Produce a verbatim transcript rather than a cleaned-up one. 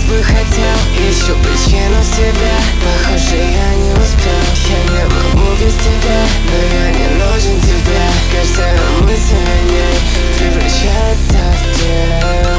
бы хотел, ищу причину в себе. Похоже, я не успел, я не могу без тебя. Но я не нужен тебе. Каждая мысль о ней превращается в тень.